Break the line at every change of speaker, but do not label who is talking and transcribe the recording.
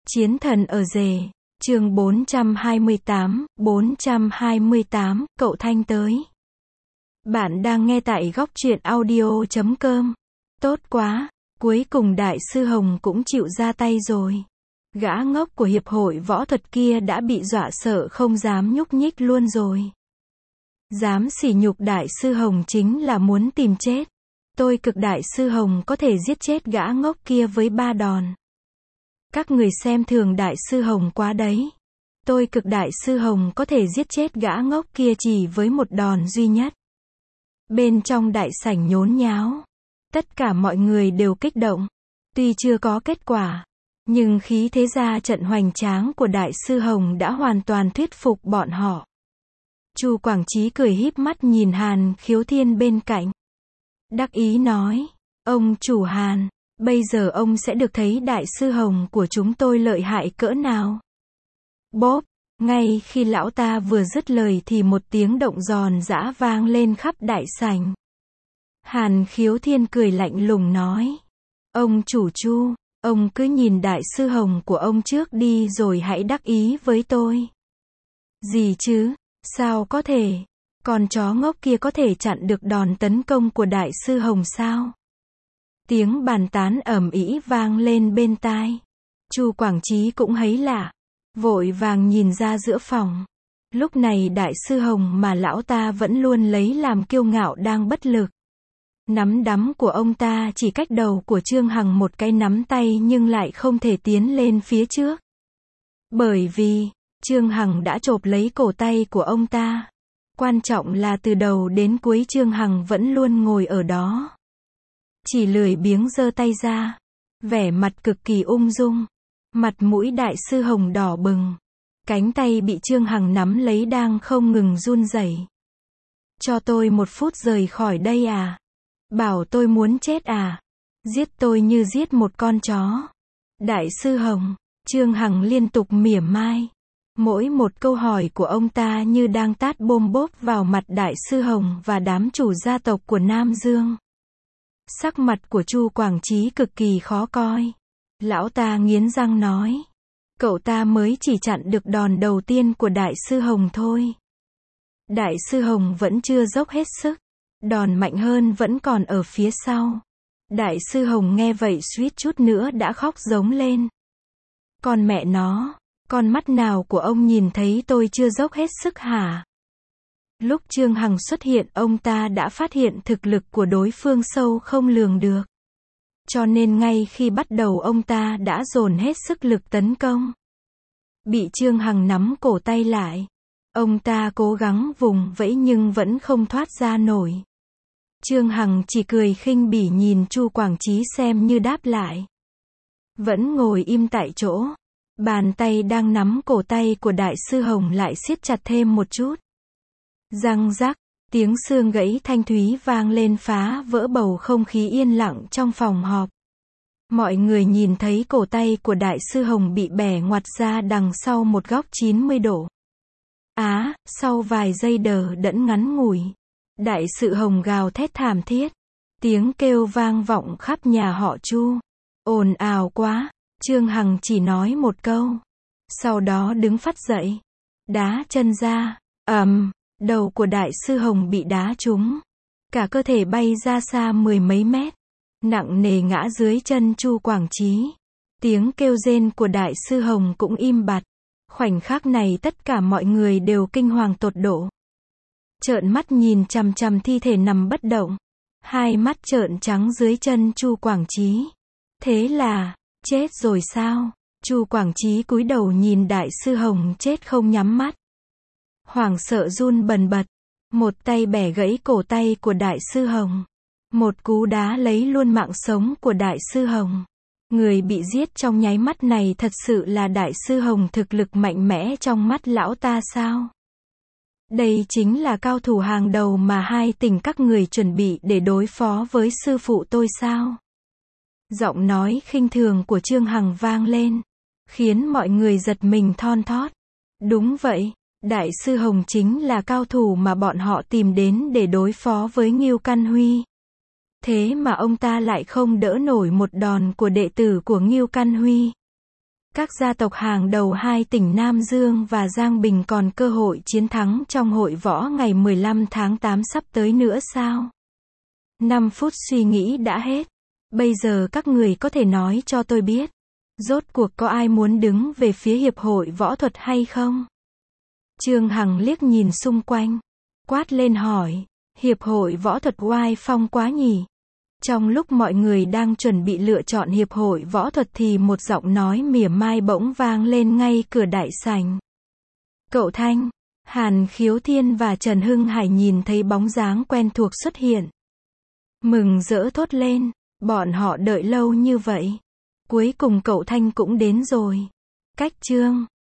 Chiến thần ở rể, chương 428, cậu Thanh tới. Bạn đang nghe tại góc truyện audio.com. Tốt quá, cuối cùng Đại sư Hồng cũng chịu ra tay rồi. Gã ngốc của hiệp hội võ thuật kia đã bị dọa sợ không dám nhúc nhích luôn rồi. Dám sỉ nhục Đại sư Hồng chính là muốn tìm chết. Tôi cực Đại sư Hồng có thể giết chết gã ngốc kia với 3 đòn. Các người xem thường Đại sư Hồng quá đấy. Tôi cực Đại sư Hồng có thể giết chết gã ngốc kia chỉ với một đòn duy nhất. Bên trong đại sảnh nhốn nháo. Tất cả mọi người đều kích động. Tuy chưa có kết quả, nhưng khí thế ra trận hoành tráng của Đại sư Hồng đã hoàn toàn thuyết phục bọn họ. Chu Quảng Chí cười híp mắt nhìn Hàn Khiếu Thiên bên cạnh. Đắc ý nói, ông chủ Hàn, bây giờ ông sẽ được thấy Đại sư Hồng của chúng tôi lợi hại cỡ nào. Bốp, ngay khi lão ta vừa dứt lời thì một tiếng động giòn giã vang lên khắp đại sảnh. Hàn Khiếu Thiên cười lạnh lùng nói, ông chủ Chu, ông cứ nhìn Đại sư Hồng của ông trước đi rồi hãy đắc ý với tôi. Gì chứ, sao có thể, con chó ngốc kia có thể chặn được đòn tấn công của Đại sư Hồng sao? Tiếng bàn tán ầm ĩ vang lên bên tai. Chu Quảng Chí cũng thấy lạ, vội vàng nhìn ra giữa phòng. Lúc này Đại sư Hồng mà lão ta vẫn luôn lấy làm kiêu ngạo đang bất lực. Nắm đấm của ông ta chỉ cách đầu của Trương Hằng một cái nắm tay nhưng lại không thể tiến lên phía trước. Bởi vì, Trương Hằng đã chộp lấy cổ tay của ông ta. Quan trọng là từ đầu đến cuối Trương Hằng vẫn luôn ngồi ở đó. Chỉ lười biếng giơ tay ra. Vẻ mặt cực kỳ ung dung. Mặt mũi Đại sư Hồng đỏ bừng. Cánh tay bị Trương Hằng nắm lấy đang không ngừng run rẩy. Cho tôi 1 phút rời khỏi đây à? Bảo tôi muốn chết à? Giết tôi như giết một con chó. Đại sư Hồng, Trương Hằng liên tục mỉa mai. Mỗi một câu hỏi của ông ta như đang tát bôm bốp vào mặt Đại sư Hồng và đám chủ gia tộc của Nam Dương. Sắc mặt của Chu Quảng Chí cực kỳ khó coi. Lão ta nghiến răng nói, cậu ta mới chỉ chặn được đòn đầu tiên của Đại sư Hồng thôi. Đại sư Hồng vẫn chưa dốc hết sức. Đòn mạnh hơn vẫn còn ở phía sau. Đại sư Hồng nghe vậy suýt chút nữa đã khóc giống lên. Con mẹ nó, con mắt nào của ông nhìn thấy tôi chưa dốc hết sức hả? Lúc Trương Hằng xuất hiện ông ta đã phát hiện thực lực của đối phương sâu không lường được. Cho nên ngay khi bắt đầu ông ta đã dồn hết sức lực tấn công. Bị Trương Hằng nắm cổ tay lại. Ông ta cố gắng vùng vẫy nhưng vẫn không thoát ra nổi. Trương Hằng chỉ cười khinh bỉ nhìn Chu Quảng Chí xem như đáp lại. Vẫn ngồi im tại chỗ. Bàn tay đang nắm cổ tay của Đại sư Hồng lại siết chặt thêm một chút. Răng rắc, tiếng xương gãy thanh thúy vang lên phá vỡ bầu không khí yên lặng trong phòng họp. Mọi người nhìn thấy cổ tay của Đại sư Hồng bị bẻ ngoặt ra đằng sau một góc 90 độ. Sau vài giây đờ đẫn ngắn ngủi, Đại sư Hồng gào thét thảm thiết. Tiếng kêu vang vọng khắp nhà họ Chu. Ồn ào quá, Trương Hằng chỉ nói một câu. Sau đó đứng phắt dậy. Đá chân ra, đầu của Đại sư Hồng bị đá trúng. Cả cơ thể bay ra xa 10 mấy mét. Nặng nề ngã dưới chân Chu Quảng Chí. Tiếng kêu rên của Đại sư Hồng cũng im bặt. Khoảnh khắc này tất cả mọi người đều kinh hoàng tột độ. Trợn mắt nhìn chằm chằm thi thể nằm bất động. Hai mắt trợn trắng dưới chân Chu Quảng Chí. Thế là, chết rồi sao? Chu Quảng Chí cúi đầu nhìn Đại sư Hồng chết không nhắm mắt. Hoảng sợ run bần bật. Một tay bẻ gãy cổ tay của Đại sư Hồng. Một cú đá lấy luôn mạng sống của Đại sư Hồng. Người bị giết trong nháy mắt này thật sự là Đại sư Hồng thực lực mạnh mẽ trong mắt lão ta sao? Đây chính là cao thủ hàng đầu mà hai tỉnh các người chuẩn bị để đối phó với sư phụ tôi sao? Giọng nói khinh thường của Trương Hằng vang lên, khiến mọi người giật mình thon thót. Đúng vậy, Đại sư Hồng chính là cao thủ mà bọn họ tìm đến để đối phó với Ngưu Căn Huy. Thế mà ông ta lại không đỡ nổi một đòn của đệ tử của Ngưu Căn Huy. Các gia tộc hàng đầu hai tỉnh Nam Dương và Giang Bình còn cơ hội chiến thắng trong hội võ ngày 15 tháng 8 sắp tới nữa sao? 5 phút suy nghĩ đã hết. Bây giờ các người có thể nói cho tôi biết, rốt cuộc có ai muốn đứng về phía Hiệp hội Võ thuật hay không? Trương Hằng liếc nhìn xung quanh, quát lên hỏi, Hiệp hội Võ thuật oai phong quá nhỉ? Trong lúc mọi người đang chuẩn bị lựa chọn Hiệp hội Võ thuật thì một giọng nói mỉa mai bỗng vang lên ngay cửa đại sảnh. Cậu Thanh, Hàn Khiếu Thiên và Trần Hưng Hải nhìn thấy bóng dáng quen thuộc xuất hiện. Mừng rỡ thốt lên, bọn họ đợi lâu như vậy. Cuối cùng cậu Thanh cũng đến rồi. Cách Trương